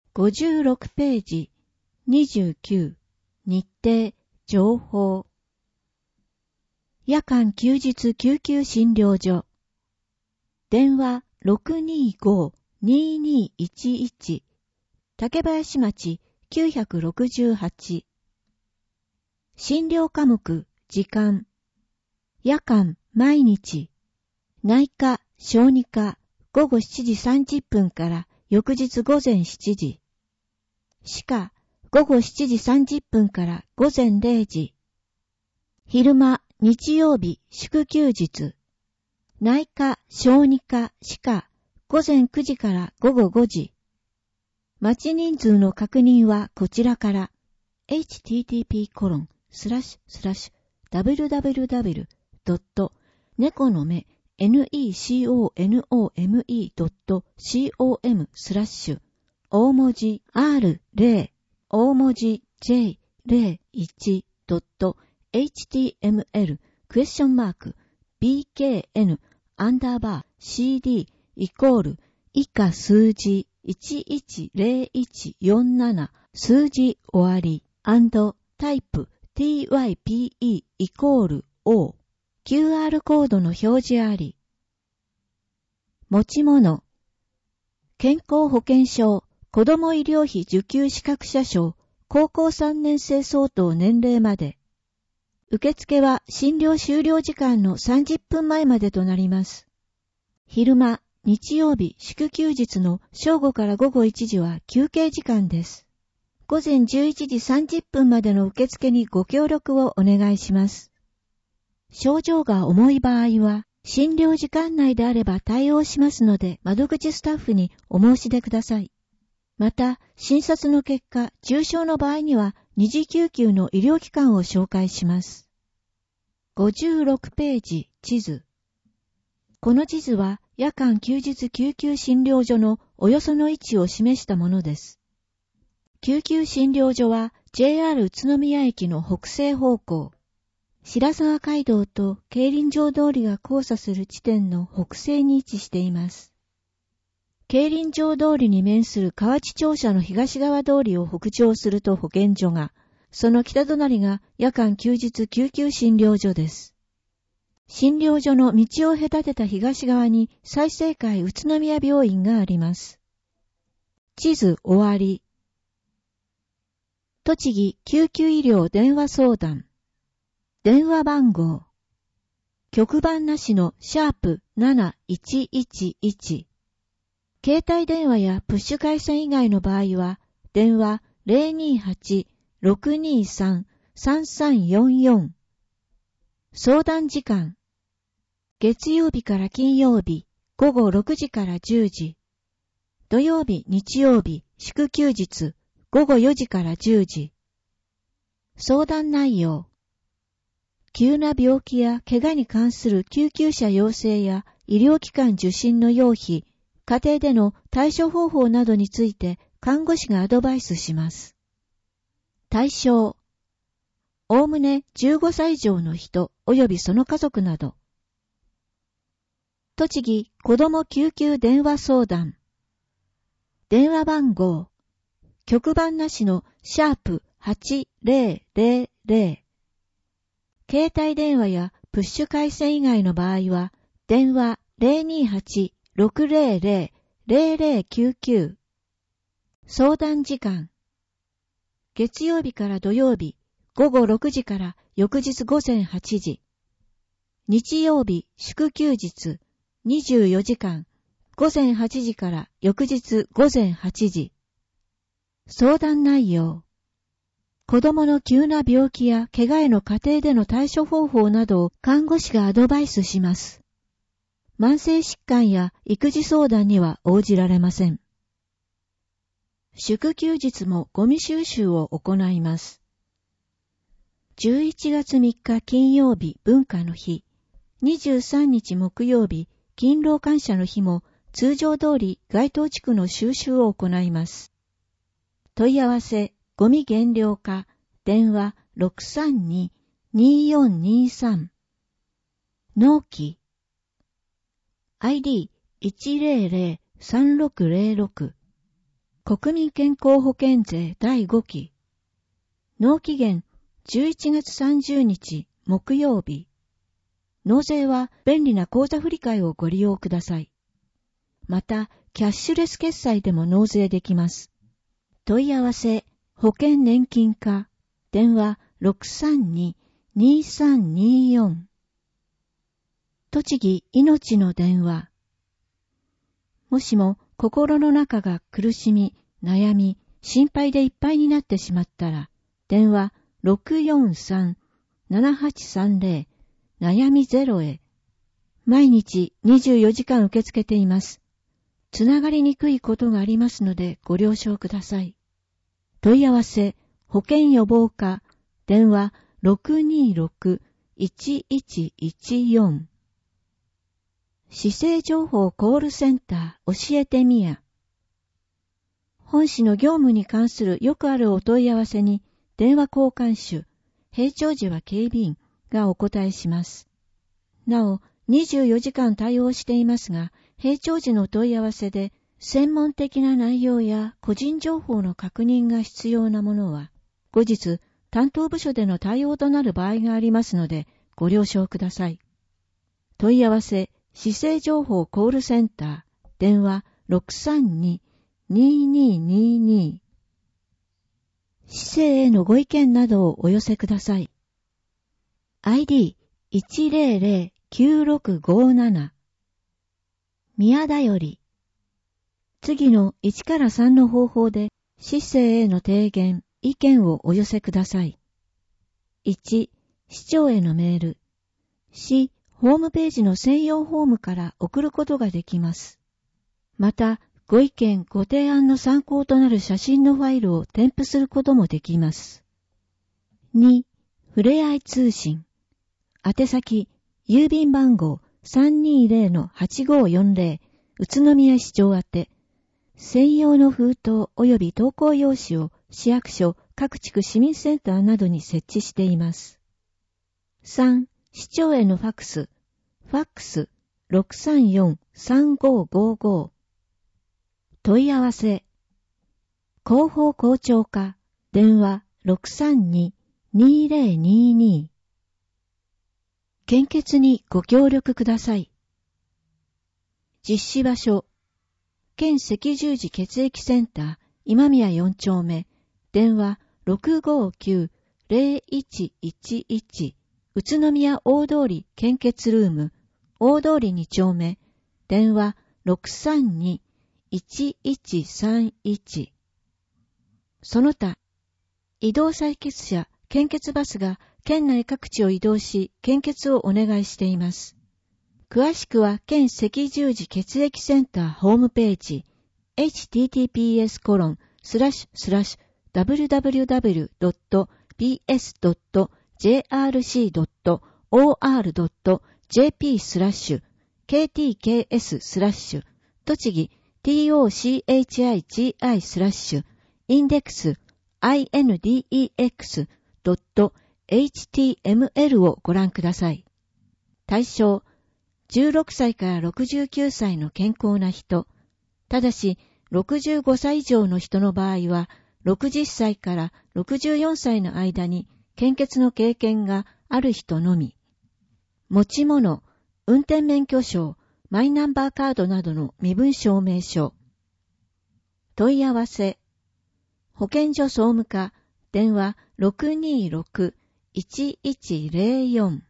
56ページ、29、日程、情報。夜間休日救急診療所。電話 625-2211 竹林町968。診療科目、時間。夜間、毎日。内科、小児科、午後7時30分から翌日午前7時。歯科、午後7時30分から午前0時。昼間、日曜日、祝休日。内科、小児科、歯科、午前9時から午後5時。待ち人数の確認はこちらから。http://www.neconome.com/ 大文字 R0 大文字 J01.html BKN_CD 以下数字110147数字終わりタイプ type=O QR コードの表示あり。持ち物健康保険証子ども医療費受給資格者証高校3年生相当年齢まで。受付は診療終了時間の30分前までとなります。昼間、日曜日、祝休日の正午から午後1時は休憩時間です。午前11時30分までの受付にご協力をお願いします。症状が重い場合は、診療時間内であれば対応しますので、窓口スタッフにお申し出ください。また、診察の結果、重症の場合には、二次救急の医療機関を紹介します。56ページ、地図。この地図は、夜間休日救急診療所のおよその位置を示したものです。救急診療所は、JR 宇都宮駅の北西方向、白沢街道と競輪場通りが交差する地点の北西に位置しています。競輪場通りに面する河内庁舎の東側通りを北上すると保健所が、その北隣が夜間休日救急診療所です。診療所の道を隔てた東側に済生会宇都宮病院があります。地図終わり。栃木救急医療電話相談。電話番号。局番なしの#7111。携帯電話やプッシュ回線以外の場合は、電話 028-623-3344。相談時間。月曜日から金曜日、午後6時から10時。土曜日、日曜日、祝休日、午後4時から10時。相談内容。急な病気や怪我に関する救急車要請や医療機関受診の要否、家庭での対処方法などについて看護師がアドバイスします。対象。おおむね15歳以上の人及びその家族など。栃木子ども救急電話相談。電話番号。局番なしの#8000。携帯電話やプッシュ回線以外の場合は、電話 028-600-0099。相談時間。月曜日から土曜日、午後6時から翌日午前8時。日曜日、祝休日、24時間、午前8時から翌日午前8時。相談内容。子供の急な病気や怪我への家庭での対処方法などを看護師がアドバイスします。慢性疾患や育児相談には応じられません。祝休日もゴミ収集を行います。11月3日金曜日文化の日、23日木曜日勤労感謝の日も通常通り該当地区の収集を行います。問い合わせ、ゴミ減量課、電話 632-2423。納期。ID 100-3606。 国民健康保険税第5期。納期限11月30日木曜日。納税は便利な口座振替をご利用ください。また、キャッシュレス決済でも納税できます。問い合わせ、保険年金課、電話 632-2324。栃木いのちの電話。もしも心の中が苦しみ、悩み、心配でいっぱいになってしまったら、電話 643-7830 悩みゼロへ。毎日24時間受け付けています。つながりにくいことがありますのでご了承ください。問い合わせ、保険予防課、電話 626-1114。市政情報コールセンター教えてみや。本市の業務に関するよくあるお問い合わせに、電話交換手、平常時は警備員がお答えします。なお、24時間対応していますが、平常時のお問い合わせで、専門的な内容や個人情報の確認が必要なものは、後日、担当部署での対応となる場合がありますので、ご了承ください。問い合わせ、市政情報コールセンター、電話 632-2222。市政へのご意見などをお寄せください。ID1009657。宮田より。次の1から3の方法で、市政への提言、意見をお寄せください。1、市長へのメール。市ホームページの専用フォームから送ることができます。また、ご意見、ご提案の参考となる写真のファイルを添付することもできます。2、ふれあい通信。宛先、郵便番号 320-8540 宇都宮市長宛て。専用の封筒及び投稿用紙を市役所、各地区市民センターなどに設置しています。3、市長へのファックス。ファックス 634-3555。問い合わせ。広報校長課。電話 632-2022。献血にご協力ください。実施場所。県赤十字血液センター今宮4丁目。電話 659-0111。宇都宮大通り献血ルーム、大通り2丁目、電話 632-1131。その他、移動採血車、献血バスが県内各地を移動し、献血をお願いしています。詳しくは県赤十字血液センターホームページ、https://www.bs.jrc.or.jp/ktks/ 栃木 tochigi/index.index.html をご覧ください。対象、16歳から69歳の健康な人、ただし65歳以上の人の場合は、60歳から64歳の間に献血の経験がある人のみ。持ち物、運転免許証、マイナンバーカードなどの身分証明書。問い合わせ。保健所総務課、電話 626-1104。